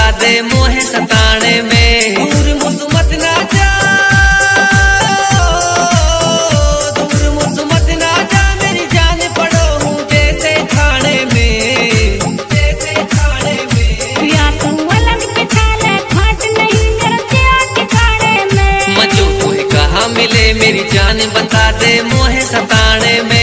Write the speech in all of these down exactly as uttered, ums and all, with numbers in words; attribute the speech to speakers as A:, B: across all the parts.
A: दे मोहे सताने में। दूर मुझमत ना जा, दूर मुझमत ना जा, मेरी जान पड़ो हूँ जैसे खाने में, जैसे खाने में।
B: या तू अलग बिठा ले खाट नहीं करते ठिकाने में।
A: मजो कोई कहाँ मिले मेरी जान बता दे मोहे सताने में।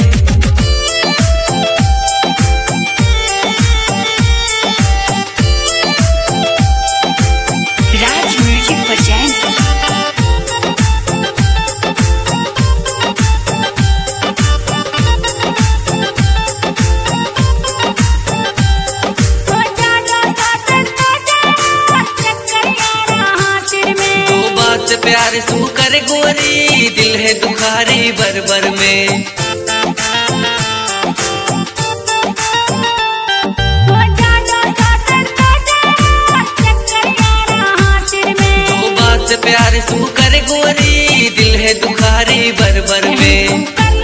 A: प्यार सू कर गोरी दिल है दुखारी बर बर में। दो बात प्यार सू कर गोरी दिल है दुखारी बर बर में।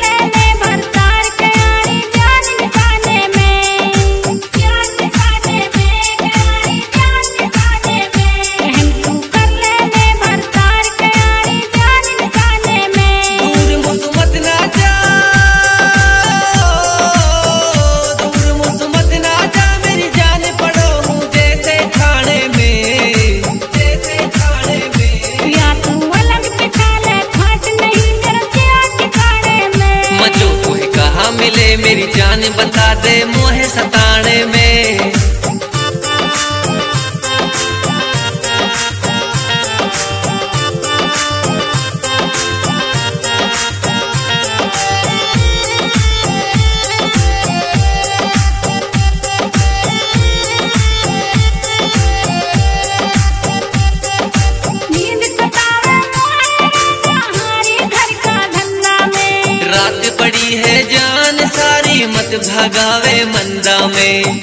A: मिले मेरी जान बता दे मोहे सताने में। रात पड़ी है जान सारी मत भगावे मंदा में।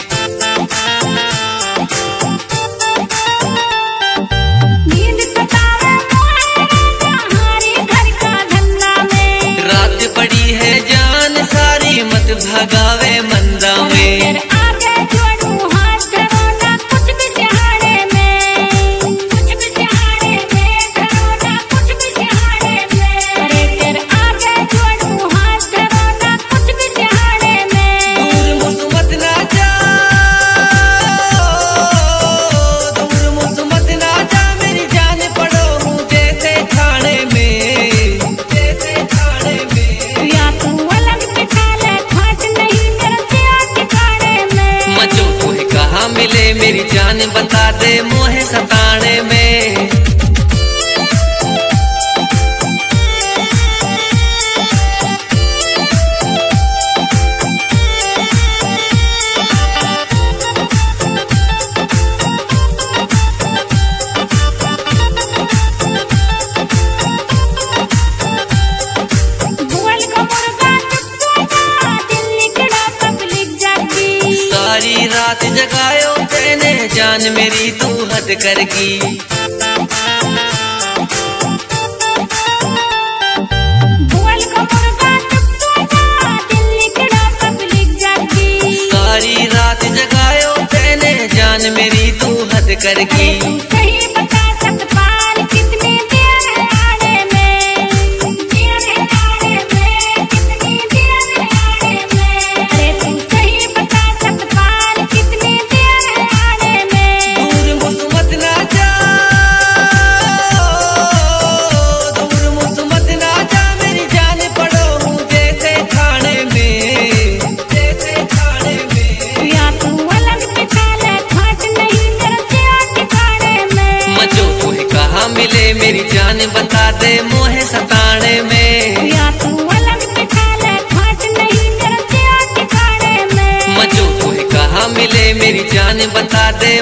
B: नींद सतावे तुम्हारी घर का धंधा में।
A: रात पड़ी है जान सारी मत भगावे मंदा में।
B: आगे जोड़ू हाथ धरो ना कुछ भी सहारे में, कुछ भी सहारे में धरो ना कुछ भी सहारे में। अरे तेरे आगे जोड़ू हाथ धरो ना कुछ भी सहारे में।
A: दूर मुझमत ना जा, दूर मुझमत ना जा, मेरी जान पड़ो हूँ जैसे खाने में, जैसे खाने में।
B: या तू अलग बिठा ले खाट नहीं करते ठिकाने में।
A: मजो कोई कहाँ मिले मेरी जान बता दे मोहे सताने में।
B: बोल का मुर्गा चुप सोया दिल निकला तबलीग जागी।
A: सारी रात जगायो तेने जान मेरी तू हद करगी।
B: बोल का मुर्गा चुप सोया दिल निकला तबलीग जागी।
A: सारी रात जगायो तेने जान मेरी तू हद करगी।
B: सही बता सतपाल कितनी देर है आने में, देर है आने में, कितनी देर है आने में। अरे तू सही बता सतपाल कितनी देर है आने में।
A: दूर मुझमत ना जा, दूर मुझमत ना जा, मेरी जान पड़ो हूँ जैसे खाने में, जैसे खाने में।
B: या तू अलग बिठा ले खाट नहीं करते ठिकाने में।
A: मजो कोई कहाँ मिले मेरी जान बता दे मोहे सताने में।
B: या तू अलग बिठा ले खाट नहीं करते ठिकाने में।
A: मजो कोई कहाँ मिले मेरी जान बता दे